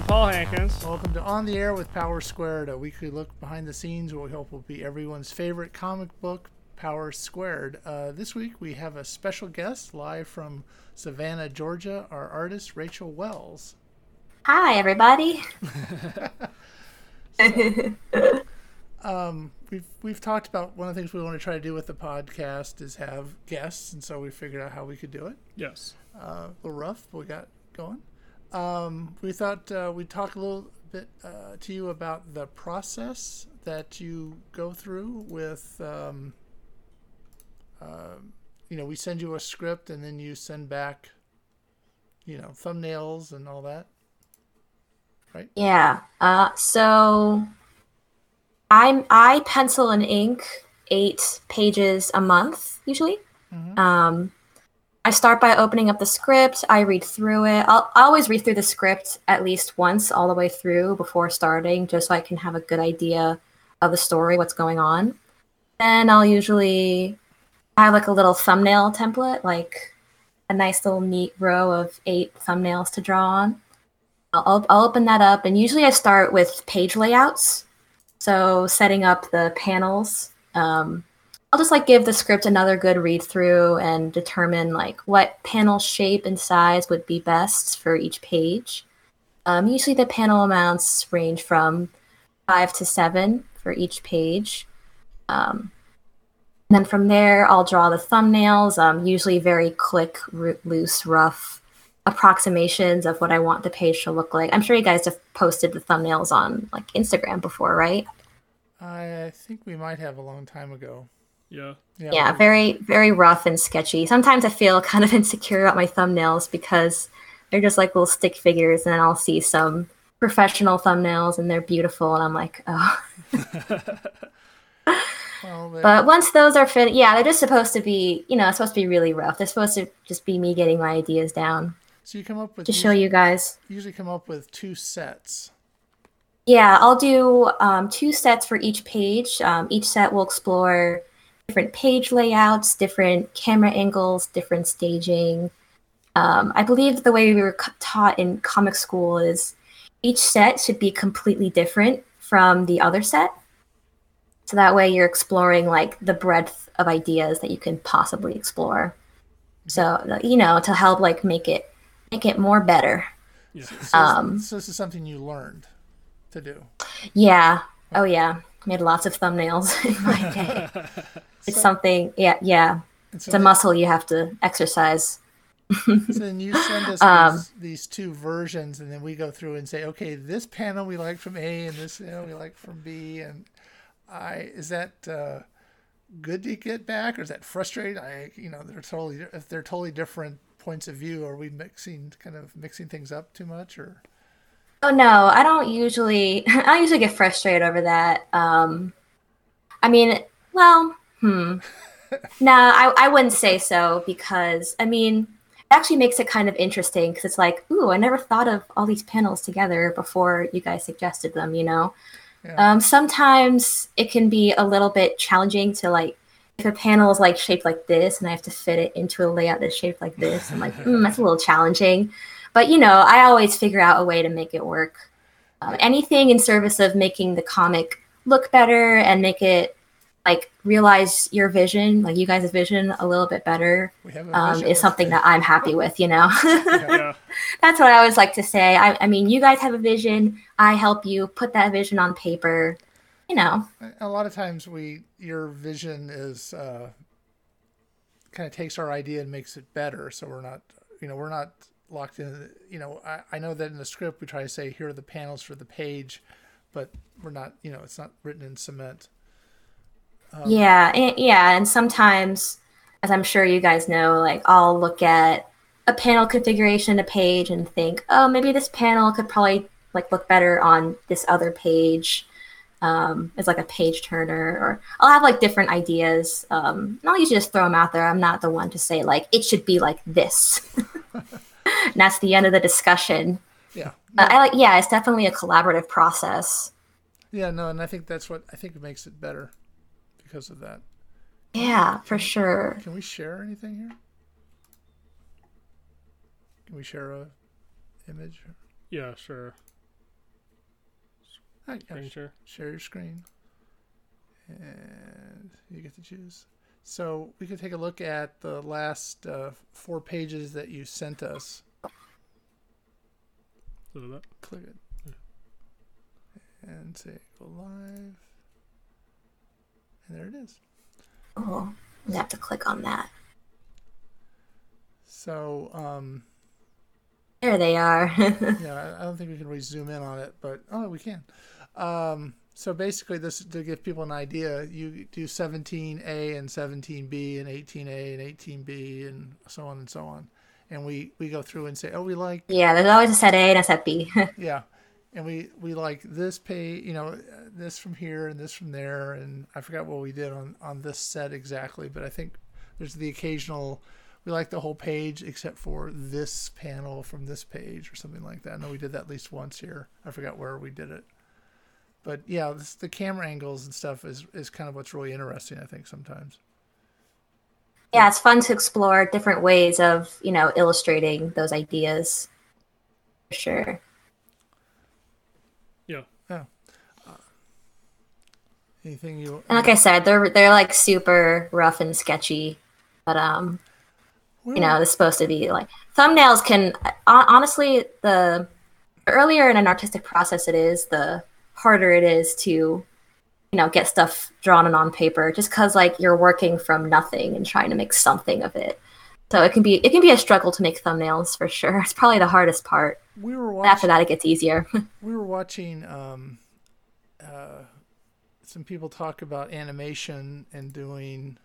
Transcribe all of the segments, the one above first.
Paul Hankins. Welcome to On the Air with Power Squared, a weekly look behind the scenes what we hope will be everyone's favorite comic book, Power Squared. This week we have a special guest live from Savannah, Georgia, our artist Rachel Wells. Hi, everybody. We've talked about one of the things we want to try to do with the podcast is have guests, and so we figured out how we could do it. Yes. A little rough, but we got going. We thought we'd talk a little bit to you about the process that you go through with, we send you a script and then you send back, thumbnails and all that, right? Yeah. So I pencil and ink 8 pages a month usually. Mm-hmm. I start by opening up the script. I read through it. I always read through the script at least once all the way through before starting, just so I can have a good idea of the story, what's going on. And I'll usually have like a little thumbnail template, like a nice little neat row of 8 thumbnails to draw on. I'll open that up, and usually I start with page layouts. So setting up the panels. I'll just give the script another good read through and determine what panel shape and size would be best for each page. Usually the panel amounts range from 5 to 7 for each page. And then from there, I'll draw the thumbnails, usually very quick, loose, rough approximations of what I want the page to look like. I'm sure you guys have posted the thumbnails on Instagram before, right? I think we might have a long time ago. Yeah. Very, very rough and sketchy. Sometimes I feel kind of insecure about my thumbnails because they're just like little stick figures, and then I'll see some professional thumbnails and they're beautiful, and I'm like, oh. But once those are finished, they're just supposed to be, it's supposed to be really rough. They're supposed to just be me getting my ideas down. So you come up with to show you guys. Usually come up with 2 sets. Yeah, I'll do 2 sets for each page. Each set will explore different page layouts, different camera angles, different staging. I believe the way we were taught in comic school is each set should be completely different from the other set. So that way you're exploring the breadth of ideas that you can possibly explore. So, to help make it more better. Yeah. So this is something you learned to do. Yeah. Oh yeah. Made lots of thumbnails in my day. It's something, yeah. It's a muscle you have to exercise. So then you send us these 2 versions, and then we go through and say, okay, this panel we like from A, and this we like from B, and is that good to get back, or is that frustrating? They're totally different points of view. Are we mixing things up too much, or? Oh no, I don't usually. I usually get frustrated over that. I wouldn't say so, because it actually makes it kind of interesting, because it's ooh, I never thought of all these panels together before you guys suggested them. Yeah. Sometimes it can be a little bit challenging to if a panel is shaped like this and I have to fit it into a layout that's shaped like this. I'm that's a little challenging. But, I always figure out a way to make it work. Anything in service of making the comic look better and make it, realize your vision, you guys' vision a little bit better, is something that I'm happy with, Yeah. That's what I always like to say. I mean, you guys have a vision. I help you put that vision on paper, A lot of times your vision is kind of takes our idea and makes it better. So we're not locked in. I know that in the script we try to say here are the panels for the page, but we're not. It's not written in cement. And sometimes, as I'm sure you guys know, I'll look at a panel configuration, a page, and think, oh, maybe this panel could probably look better on this other page. As a page turner, or I'll have different ideas. And I'll usually just throw them out there. I'm not the one to say it should be like this. And that's the end of the discussion. Yeah. It's definitely a collaborative process. Yeah, no, and I think that's what it makes it better because of that. Yeah, for sure. Can we share anything here? Can we share a image? Yeah, sure. Screen share. Share your screen. And you get to choose. So we could take a look at the last 4 pages that you sent us. Click it. And say go live. And there it is. Oh, you have to click on that. So, there they are. yeah, I don't think we can really zoom in on it, but we can. So basically, this to give people an idea, you do 17A and 17B and 18A and 18B and so on and so on, and we go through and say, oh, we like. Yeah, there's always a set A and a set B. Yeah, and we like this page, this from here and this from there, and I forgot what we did on this set exactly, but I think there's the occasional. We like the whole page except for this panel from this page or something like that. I know we did that at least once here. I forgot where we did it. But yeah, the camera angles and stuff is kind of what's really interesting, I think, sometimes. Yeah, it's fun to explore different ways of, illustrating those ideas. For sure. Yeah. Yeah. Anything you... And like I said, they're like super rough and sketchy, but it's supposed to be like thumbnails can honestly the earlier in an artistic process it is, the harder it is to get stuff drawn and on paper, just because like you're working from nothing and trying to make something of it. So it can be a struggle to make thumbnails for sure. It's probably the hardest part. After that it gets easier. We were watching some people talk about animation and doing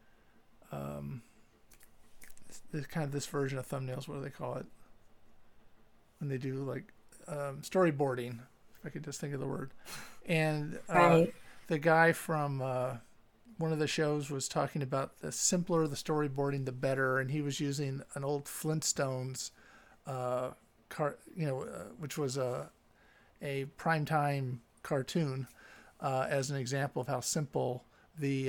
this version of thumbnails. What do they call it? When they do like storyboarding, if I could just think of the word. And right. The guy from one of the shows was talking about the simpler the storyboarding, the better. And he was using an old Flintstones which was a primetime cartoon as an example of how simple the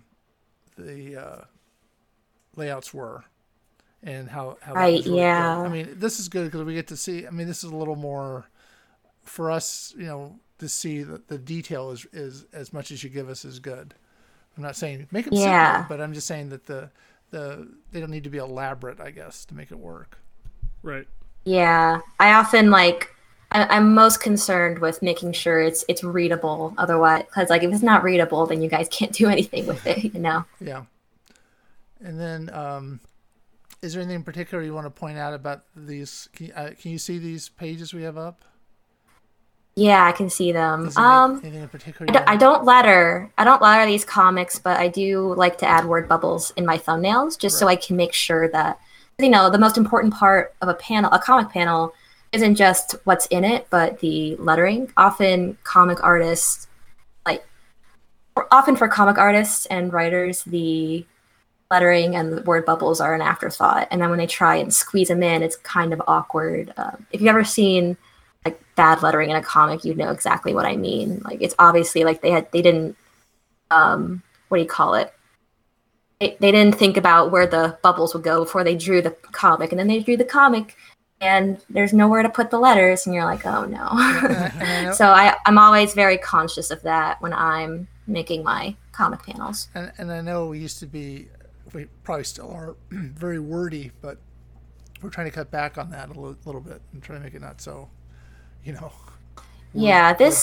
layouts were. And how right, that was really yeah. good. I mean, this is good because we get to see. I mean, this is a little more for us, to see that the detail is as much as you give us is good. I'm not saying make them simple, but I'm just saying that they don't need to be elaborate, I guess, to make it work. Right. Yeah, I often I'm most concerned with making sure it's readable. Otherwise, because like if it's not readable, then you guys can't do anything with it. Yeah. And then. Is there anything in particular you want to point out about these? Can you see these pages we have up? Yeah, I can see them. Anything in particular? I don't letter these comics, but I do like to add word bubbles in my thumbnails, just so I can make sure that the most important part of a comic panel, isn't just what's in it, but the lettering. Often for comic artists and writers, the lettering and the word bubbles are an afterthought, and then when they try and squeeze them in, it's kind of awkward. If you've ever seen like bad lettering in a comic, you'd know exactly what I mean. Like it's obviously like they didn't what do you call it? They didn't think about where the bubbles would go before they drew the comic, and then they drew the comic and there's nowhere to put the letters, and you're like, oh no. So I'm always very conscious of that when I'm making my comic panels. And I know we probably still are very wordy, but we're trying to cut back on that a little bit and try to make it not so, Yeah, this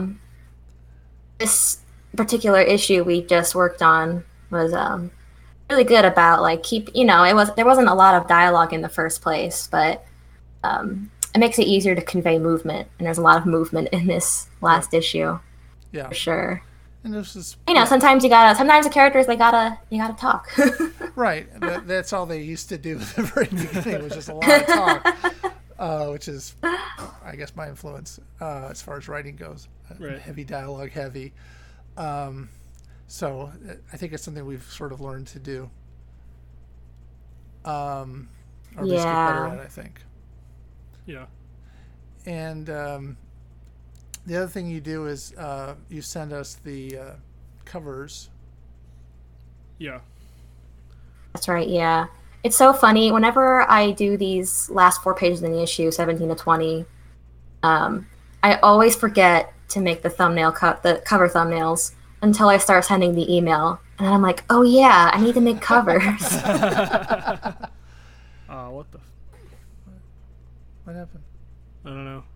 particular issue we just worked on was really good about there wasn't a lot of dialogue in the first place, but it makes it easier to convey movement, and there's a lot of movement in this last issue. Yeah, for sure. And this is, sometimes the characters you gotta talk. Right. That's all they used to do at the very beginning, was just a lot of talk, which is, I guess, my influence as far as writing goes. Right. Heavy dialogue, heavy. So I think it's something we've sort of learned to do. Or at least get better at, I think. Yeah. And the other thing you do is you send us the covers. Yeah. That's right, yeah. It's so funny. Whenever I do these last 4 pages in the issue, 17 to 20, I always forget to make the the cover thumbnails until I start sending the email, and then I'm like, oh yeah, I need to make covers. What the? What happened? I don't know.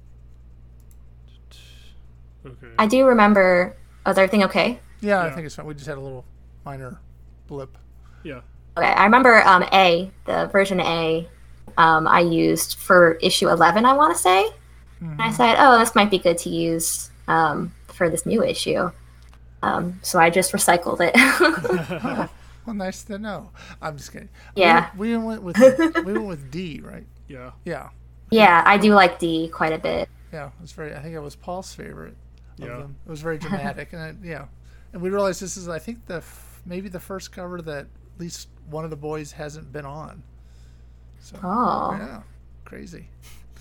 Okay. I do remember. Oh, is everything okay? Yeah, I Yeah. think it's fine. We just had a little minor blip. Yeah. Okay, I remember the version A, I used for issue 11, I want to say. And I said, oh, this might be good to use for this new issue. So I just recycled it. Well, nice to know. I'm just kidding. Yeah. We went with D, right? Yeah. Yeah. Yeah, I do like D quite a bit. Yeah. It was I think it was Paul's favorite of Yeah. them. It was very dramatic, and and we realized this is, I think, maybe the first cover that at least one of the boys hasn't been on. So Oh. yeah, crazy.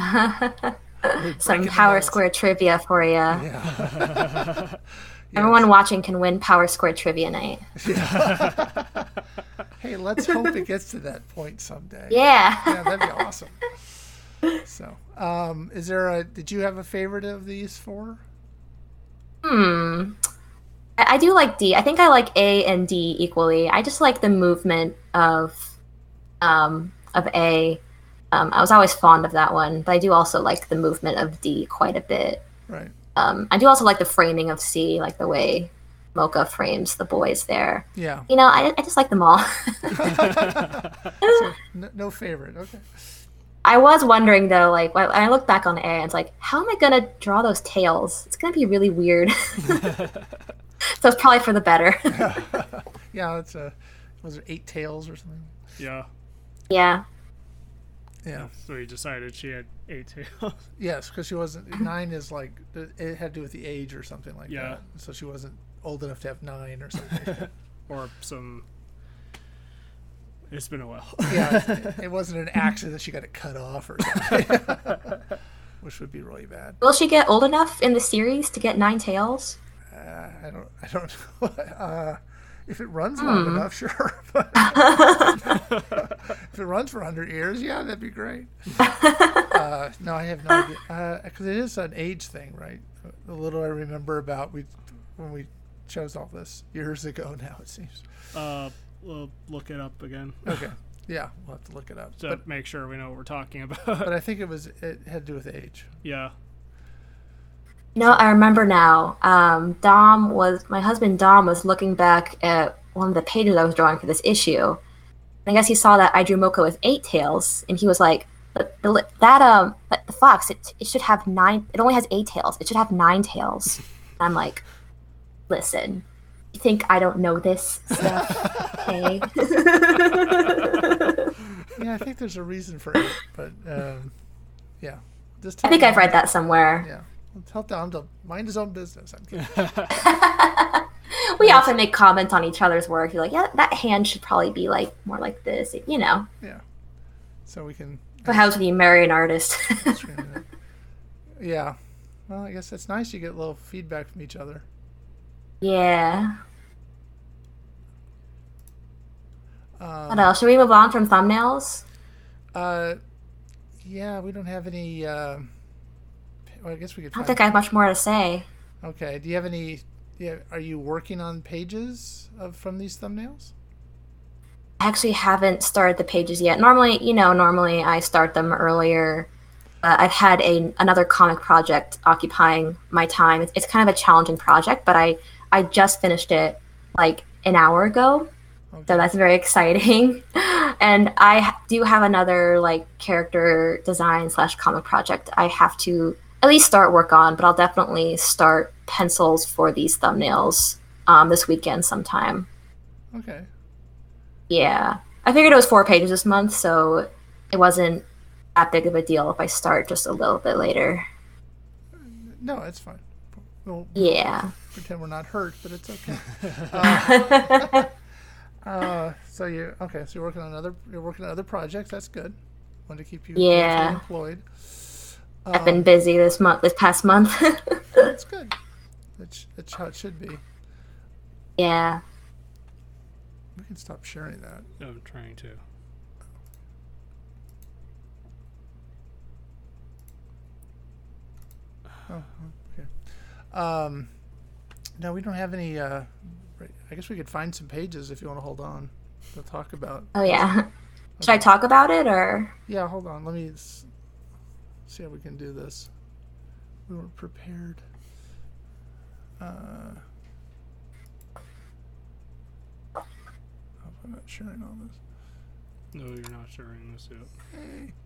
Some Breaking the Power mold. Square trivia for you. Yeah. Everyone watching can win Power Square Trivia Night. Hey, let's hope it gets to that point someday. Yeah. Yeah, that'd be awesome. So, did you have a favorite of these four? I do like D. I think I like A and D equally. I just like the movement of A. I was always fond of that one, but I do also like the movement of D quite a bit. Right. I do also like the framing of C, like the way Mocha frames the boys there. Yeah. You know, I just like them all. So, no favorite. Okay. I was wondering though, like when I look back on A, it's like, how am I gonna draw those tails? It's gonna be really weird. So it's probably for the better. Yeah, was there 8 tails or something? Yeah. Yeah. Yeah. So he decided she had 8 tails. Yes, because she wasn't. 9 is like, it had to do with the age or something like Yeah. that. So she wasn't old enough to have 9 or something. Or some. It's been a while. Yeah, it wasn't an accident that she got it cut off or something, which would be really bad. Will she get old enough in the series to get 9 tails? I don't know. If it runs long enough, sure. But if it runs for 100 years, yeah, that'd be great. No, I have no idea. Because it is an age thing, right? The little I remember about when we chose all this years ago now, it seems. We'll look it up again. Okay. Yeah, we'll have to look it up. To make sure we know what we're talking about. But I think it had to do with age. Yeah. No, I remember now. My husband Dom was looking back at one of the pages I was drawing for this issue. I guess he saw that I drew Mocha with 8 tails, and he was like, the fox, it should have 9, it only has 8 tails. It should have 9 tails. And I'm like, listen, you think I don't know this stuff? Okay. Yeah, I think there's a reason for it, but yeah. Just I think I've read that somewhere. Yeah. Tell Dom to mind his own business. I'm kidding. We often make comments on each other's work. You're like, yeah, that hand should probably be like more like this, you know. Yeah. So we can. What happens when you marry an artist? Yeah. Well, I guess that's nice. You get a little feedback from each other. Yeah. What else? Should we move on from thumbnails? Yeah, we don't have any. Well, I guess we could. I don't think I have much more to say. Okay. Do you have any? Yeah. Are you working on pages from these thumbnails? I actually haven't started the pages yet. Normally I start them earlier. I've had another comic project occupying my time. It's kind of a challenging project, but I just finished it like an hour ago. Okay. So that's very exciting. And I do have another like character design / comic project I have to at least start work on, but I'll definitely start pencils for these thumbnails this weekend sometime. Okay. Yeah. I figured it was 4 pages this month, so it wasn't that big of a deal if I start just a little bit later. No, it's fine. We'll Yeah. pretend we're not hurt, but it's okay. So you're working on other projects. That's good. Want to keep you Yeah. employed. I've been busy this past month. That's good. That's how it should be. Yeah. We can stop sharing that. I'm trying to. Oh, okay. No, we don't have any. I guess we could find some pages if you want to hold on. We'll talk about. Oh yeah. Should I talk about it or? Yeah, hold on. Let me see how we can do this. We weren't prepared. I'm not sharing all this. No, you're not sharing this yet.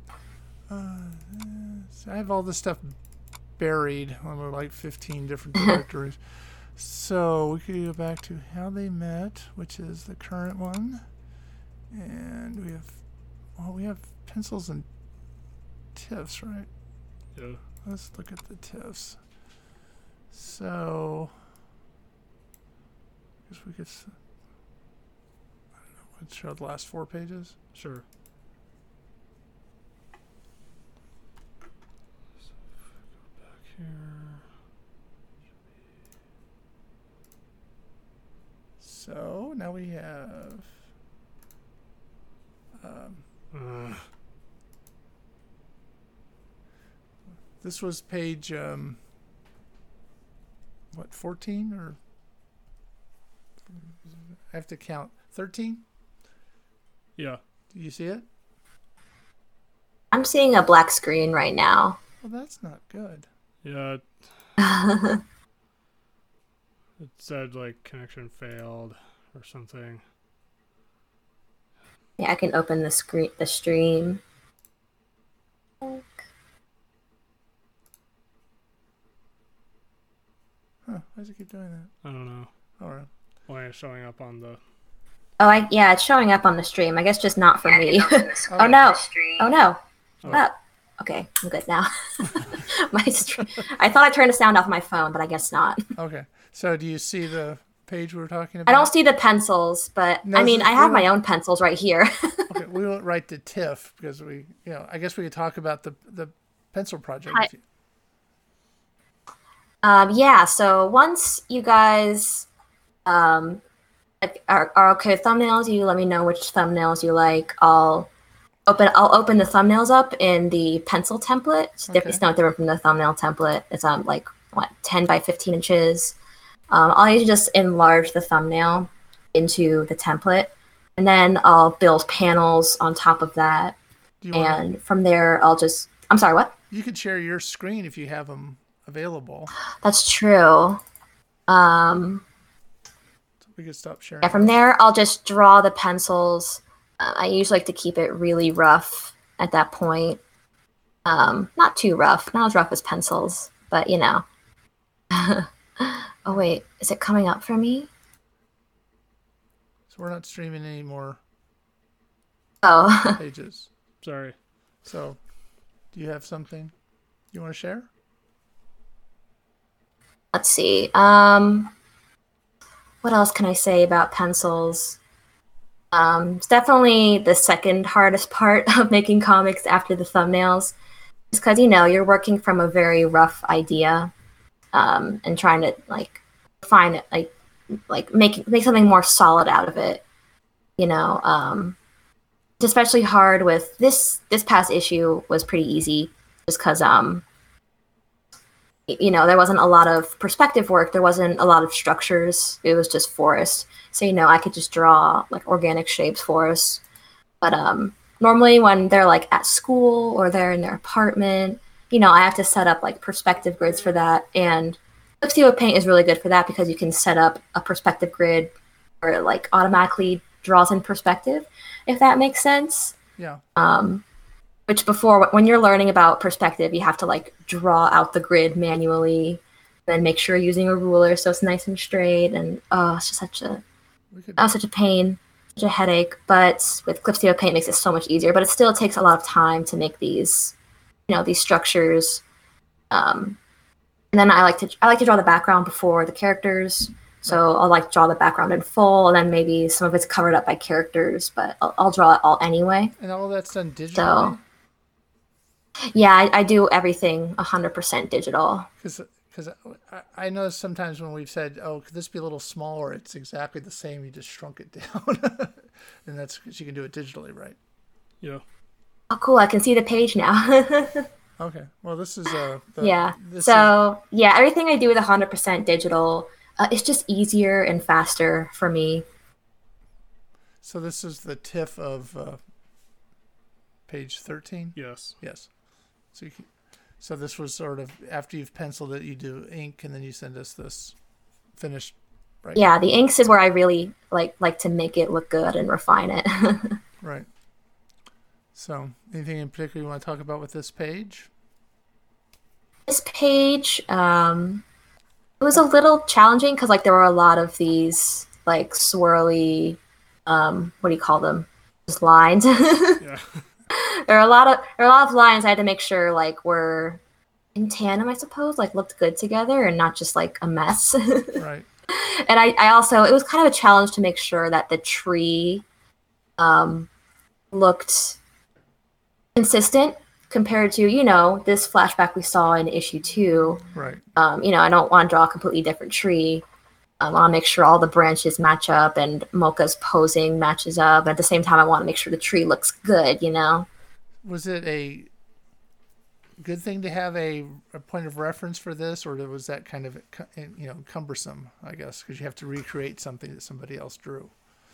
So I have all this stuff buried on like 15 different directories. So we could go back to how they met, which is the current one, and we have pencils and TIFFs, right? Yeah. Let's look at the TIFFs. So I guess we could. I don't know. Let's show the last 4 pages. Sure. So if we go back here. So now we have. This was page, 14 or I have to count 13. Yeah. Do you see it? I'm seeing a black screen right now. Well, that's not good. Yeah. It said like connection failed or something. Yeah, I can open the stream. Huh? Why does it keep doing that? I don't know. All right. Why it's showing up on the. Oh, yeah, it's showing up on the stream. I guess just not for me. Oh, no! Oh no! Oh. Oh. Okay, I'm good now. I thought I turned the sound off my phone, but I guess not. Okay. So do you see the page we were talking about? I don't see the pencils, but No, I mean, I have my own pencils right here. Okay, we went right to TIFF because I guess we could talk about the pencil project. Yeah, so once you guys are okay with thumbnails, you let me know which thumbnails you like. I'll open the thumbnails up in the pencil template. It's not different from the thumbnail template. It's 10 by 15 inches. I'll usually just enlarge the thumbnail into the template, and then I'll build panels on top of that. And from there, I'm sorry, what? You could share your screen if you have them available. That's true. So we could stop sharing. Yeah, from there, I'll just draw the pencils. I usually like to keep it really rough at that point. Not too rough, not as rough as pencils, but you know. Oh wait, is it coming up for me? So we're not streaming any more Oh. pages. Sorry. So, do you have something you want to share? Let's see. What else can I say about pencils? It's definitely the second hardest part of making comics after the thumbnails. It's because, you're working from a very rough idea, and trying to find it, make something more solid out of it. It's especially hard with this past issue was pretty easy just because there wasn't a lot of perspective work, there wasn't a lot of structures, it was just forest. So I could just draw organic shapes forests. But normally when they're at school or they're in their apartment, I have to set up perspective grids for that. And Clip Paint is really good for that because you can set up a perspective grid where it automatically draws in perspective, if that makes sense. Yeah. Which before, when you're learning about perspective, you have to draw out the grid manually, then make sure you're using a ruler so it's nice and straight. And it's just such a pain, such a headache. But with Clip Paint, it makes it so much easier. But it still takes a lot of time to make these, these structures. And then I like to draw the background before the characters. So I'll draw the background in full, and then maybe some of it's covered up by characters, but I'll draw it all anyway. And all that's done digitally? So, yeah, I do everything 100% digital. Because I know sometimes when we've said, could this be a little smaller, it's exactly the same, you just shrunk it down. And that's because you can do it digitally, right? Yeah. Oh, cool, I can see the page now. Okay. Well, this is Yeah. this So yeah, everything I do with 100% digital. It's just easier and faster for me. this is the TIFF of page 13. Yes. Yes. So so this was sort of after you've penciled it, you do ink, and then you send us this finished. Right. Yeah, the inks is where I really like to make it look good and refine it. Right. So, anything in particular you want to talk about with this page? This page, it was a little challenging because like there were a lot of these like swirly, what do you call them? Just lines. Yeah. There are a lot of lines I had to make sure like were in tandem, I suppose, like looked good together and not just like a mess. Right. And I also, it was kind of a challenge to make sure that the tree looked consistent compared to, this flashback we saw in issue 2. Right. I don't want to draw a completely different tree. I want to make sure all the branches match up and Mocha's posing matches up. At the same time, I want to make sure the tree looks good, Was it a good thing to have a point of reference for this, or was that kind of cumbersome? I guess because you have to recreate something that somebody else drew.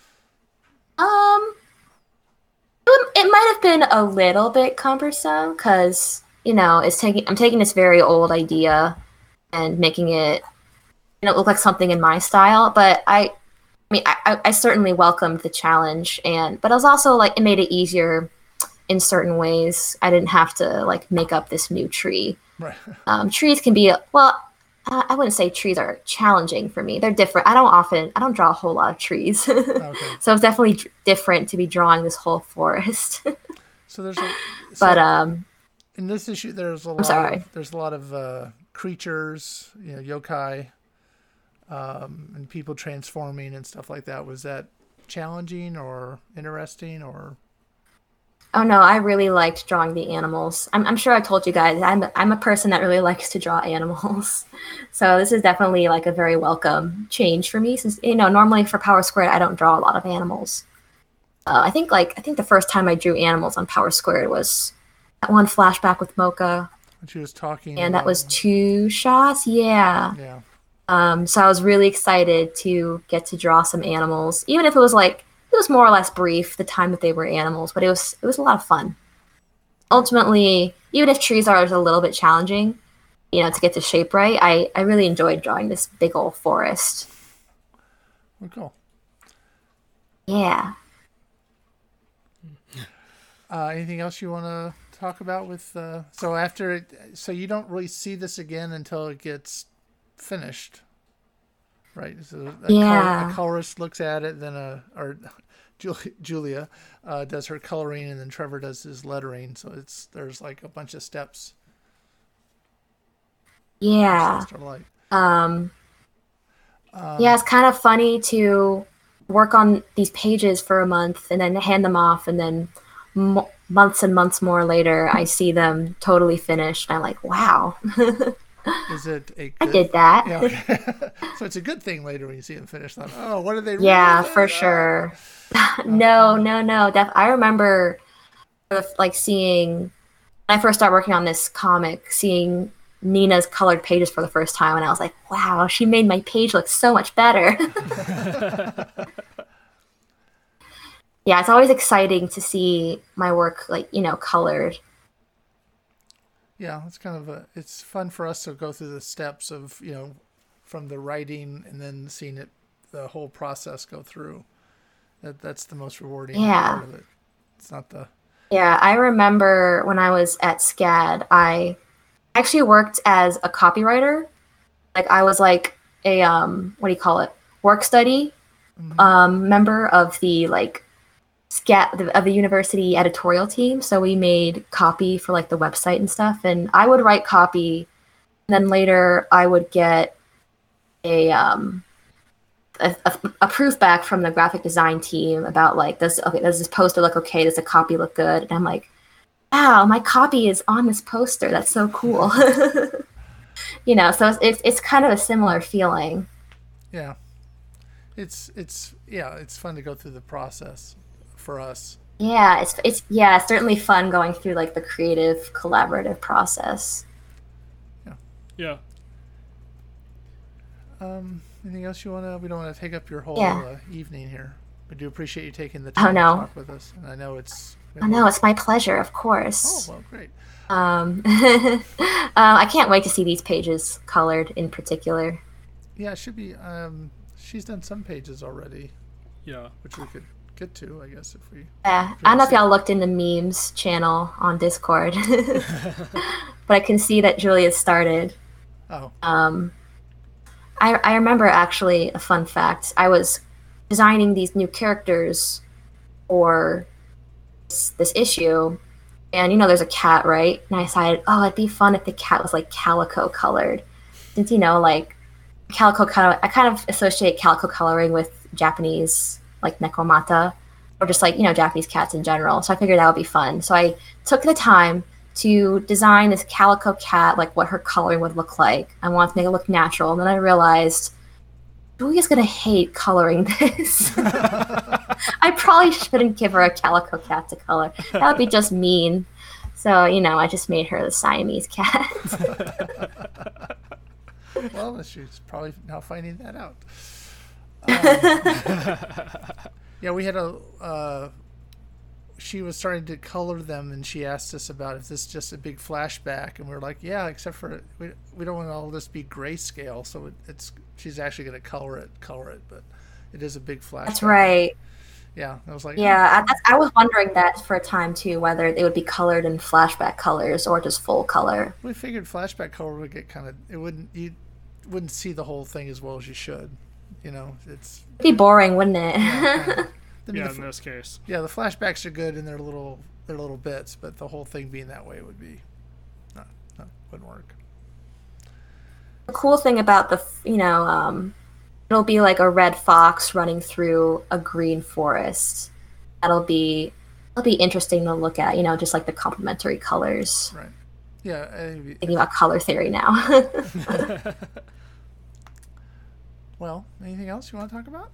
It might have been a little bit cumbersome because I'm taking this very old idea and making it look like something in my style. But I certainly welcomed the challenge, but it was also like it made it easier in certain ways. I didn't have to like make up this new tree. Right. Trees can be I wouldn't say trees are challenging for me. They're different. I don't draw a whole lot of trees. Okay. So it's definitely different to be drawing this whole forest. So there's in this issue there's a lot of creatures, yokai, and people transforming and stuff like that. Was that challenging or interesting or? Oh no, I really liked drawing the animals. I'm sure I told you guys I'm a person that really likes to draw animals. So this is definitely like a very welcome change for me since normally for Power Squared I don't draw a lot of animals. I think the first time I drew animals on Power Squared was that one flashback with Mocha. When she was talking. And that was 2 shots. Yeah. Yeah. So I was really excited to get to draw some animals, even if it was more or less brief the time that they were animals, but it was a lot of fun. Ultimately, even if trees are a little bit challenging, to get the shape right, I really enjoyed drawing this big old forest. Well, cool. Yeah. Anything else you want to talk about with so you don't really see this again until it gets finished, right? So a colorist looks at it, then Julia does her coloring, and then Trevor does his lettering. So there's like a bunch of steps. Yeah. It's kind of funny to work on these pages for a month and then hand them off, and then months and months more later, I see them totally finished. And I'm like, wow. Is it I did that. Yeah, okay. So it's a good thing later when you see them finished. Like, oh, what did they? Yeah, for sure. No. I remember, seeing when I first started working on this comic, seeing Nina's colored pages for the first time, and I was like, wow, she made my page look so much better. Yeah, it's always exciting to see my work colored. Yeah, it's kind of it's fun for us to go through the steps of, from the writing and then seeing the whole process go through. That's the most rewarding part of it. It's not the... Yeah, I remember when I was at SCAD, I actually worked as a copywriter. I was like a, what do you call it? Work study member of the SCAD of the university editorial team. So we made copy for the website and stuff, and I would write copy, and then later I would get a proof back from the graphic design team about does this poster look okay, does the copy look good, and I'm like, wow, my copy is on this poster, that's so cool. So it's kind of a similar feeling. Yeah, it's fun to go through the process for us. Yeah, it's certainly fun going through like the creative collaborative process. Yeah. Anything else you wanna? We don't want to take up your whole Yeah. evening here. We do appreciate you taking the Oh time to no. talk with us, and I know it's. Oh no, it's my pleasure, of Oh course. well, great. I can't wait to see these pages colored in particular. Yeah, it should be. She's done some pages already, Yeah. which we could get to, I guess, if we. Yeah, I don't know if y'all looked in the memes channel on Discord, but I can see that Julia started. Oh, I remember actually a fun fact. I was designing these new characters for this issue, and there's a cat, right? And I decided, oh, it'd be fun if the cat was like calico colored, since like calico color. I kind of associate calico coloring with Japanese like nekomata, or just like Japanese cats in general. So I figured that would be fun. So I took the time to design this calico cat, like what her coloring would look like. I wanted to make it look natural, and then I realized Julia's gonna hate coloring this. I probably shouldn't give her a calico cat to color. That would be just mean. So, I just made her the Siamese cat. well, she's probably now finding that out. Yeah, we had she was starting to color them, and she asked us about if this is just a big flashback, and we were like, yeah, except for we don't want all this to be grayscale, so she's actually going to color it, but it is a big flashback. That's right. Yeah, I was like, yeah, I was wondering that for a time too, whether they would be colored in flashback colors or just full color. We figured flashback color would get you wouldn't see the whole thing as well as you should. It'd be boring, wouldn't it? Yeah, in this case. Yeah, the flashbacks are good in their little bits, but the whole thing being that way would be wouldn't work. The cool thing about it'll be like a red fox running through a green forest. It'll be interesting to look at, just like the complementary colors. Right. Yeah. Thinking about color theory now. Well, anything else you want to talk about?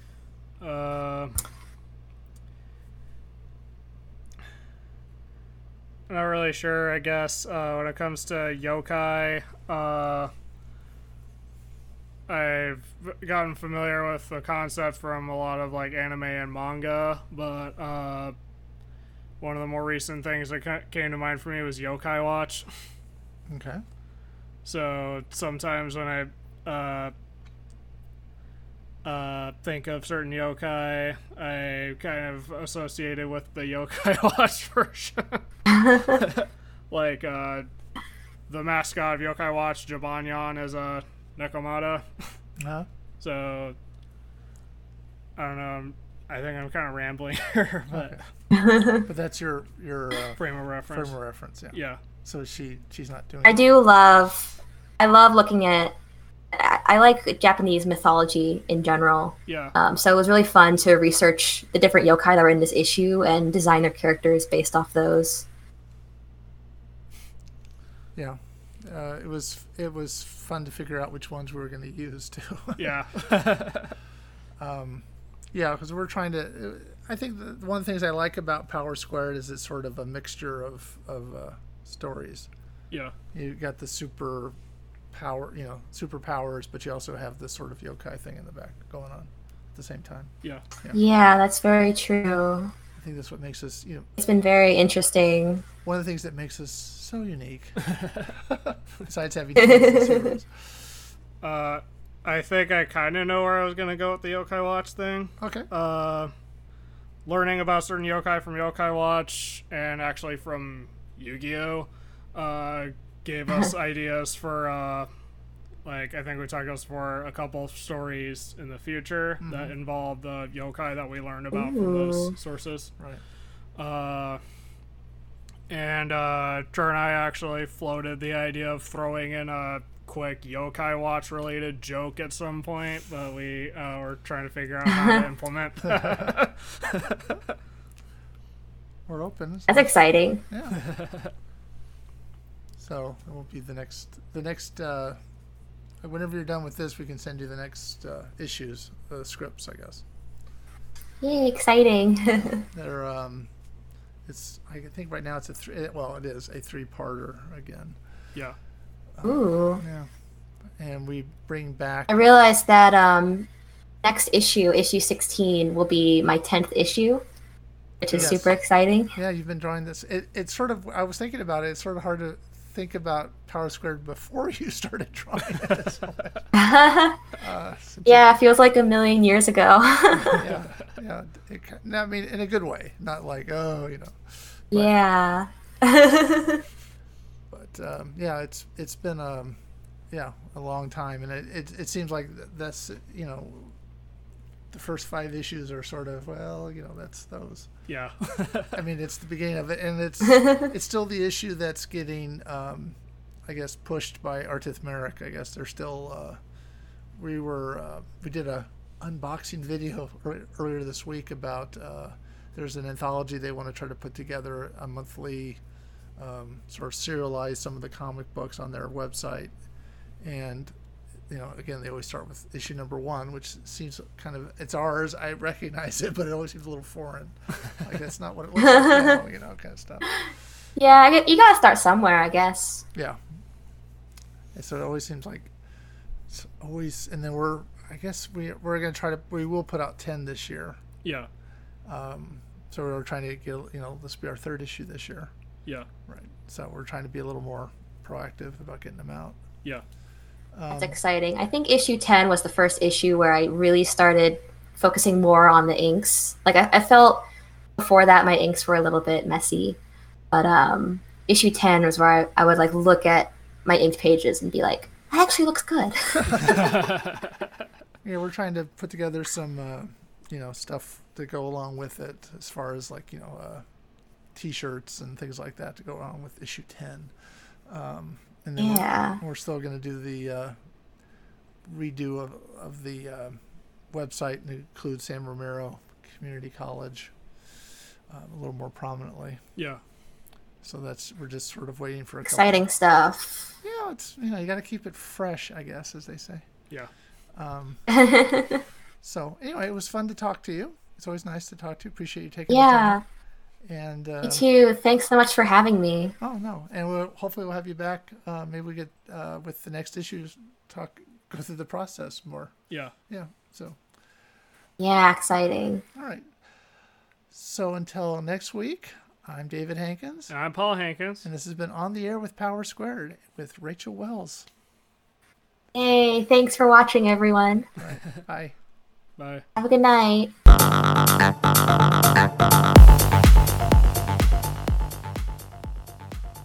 I'm not really sure, I guess. When it comes to yokai, I've gotten familiar with the concept from a lot of like anime and manga, but one of the more recent things that came to mind for me was Yokai Watch. Okay. So sometimes when I think of certain yokai, I kind of associate it with the Yokai Watch version. Like the mascot of Yokai Watch, Jibanyan, is a Nekomata. Uh-huh. So I don't know. I think I'm kind of rambling here, but but that's your frame of reference. Frame of reference, yeah. Yeah. So she's not doing. I love looking at. I like Japanese mythology in general. Yeah. So it was really fun to research the different yokai that were in this issue and design their characters based off those. Yeah. It was fun to figure out which ones we were going to use too. Yeah. Yeah, because we're trying to. I think one of the things I like about Power Squared is it's sort of a mixture of stories. Yeah. You got the superpowers, but you also have this sort of yokai thing in the back going on at the same time. Yeah. Yeah, that's very true. I think that's what makes us, It's been very interesting. one of the things that makes us so unique. Besides having heroes. I think I kind of know where I was going to go with the Yokai Watch thing. Okay. Learning about certain yokai from Yokai Watch and actually from Yu-Gi-Oh! Gave us ideas for, I think we talked about this for a couple of stories in the future that involved the yokai that we learned about from those sources. Right. And Jer and I actually floated the idea of throwing in a quick Yokai Watch related joke at some point, but we were trying to figure out how to implement that. We're open. That's exciting. Yeah. So it won't be the next. Whenever you're done with this, we can send you the next issues, scripts, I guess. Yay, exciting. They're I think right now it's it is a 3-parter again. Yeah. Ooh. Yeah. And we bring back. I realized that next issue 16, will be my 10th issue, which is super exciting. Yeah, you've been drawing this. It's sort of, I was thinking about it, it's sort of hard to think about Power Squared before you started drawing it. Yeah, it feels like a million years ago. Yeah. I mean, in a good way, not like, oh, you know. But, yeah. But yeah, it's been a long time, and it seems like that's, you know, the first 5 issues are sort of, well, you know, that's those. Yeah. I mean, it's the beginning of it, and it's still the issue that's getting, I guess, pushed by Artith Merrick. I guess they're still. We did a unboxing video earlier this week about there's an anthology they want to try to put together, a monthly sort of serialize some of the comic books on their website, and. You know, again, they always start with issue number 1, which seems kind of, it's ours. I recognize it, but it always seems a little foreign. Like, that's not what it looks like now, you know, kind of stuff. Yeah, you gotta start somewhere, I guess. Yeah. And so it always seems like it's always, and then I guess we're going to we will put out 10 this year. Yeah. So we're trying to get, you know, this will be our 3rd issue this year. Yeah. Right. So we're trying to be a little more proactive about getting them out. Yeah. That's exciting. I think issue 10 was the first issue where I really started focusing more on the inks. Like I felt before that my inks were a little bit messy, but issue 10 was where I would like look at my inked pages and be like, that actually looks good. Yeah, we're trying to put together some, you know, stuff to go along with it, as far as like, you know, T-shirts and things like that to go along with issue 10. And then we're still going to do the redo of the website and include San Ramiro Community College a little more prominently. Yeah. So we're just sort of waiting for exciting stuff. Yeah, it's, you know, you got to keep it fresh, I guess, as they say. Yeah. So anyway, it was fun to talk to you. It's always nice to talk to you. Appreciate you taking the time. And me too. Thanks so much for having me. Oh no, and hopefully we'll have you back. Maybe we get with the next issues go through the process more. Yeah. Yeah. So. Yeah, exciting. All right. So until next week, I'm David Hankins. And I'm Paul Hankins. And this has been On the Air with Power Squared with Rachel Wells. Hey, thanks for watching, everyone. All right. Bye. Bye. Have a good night.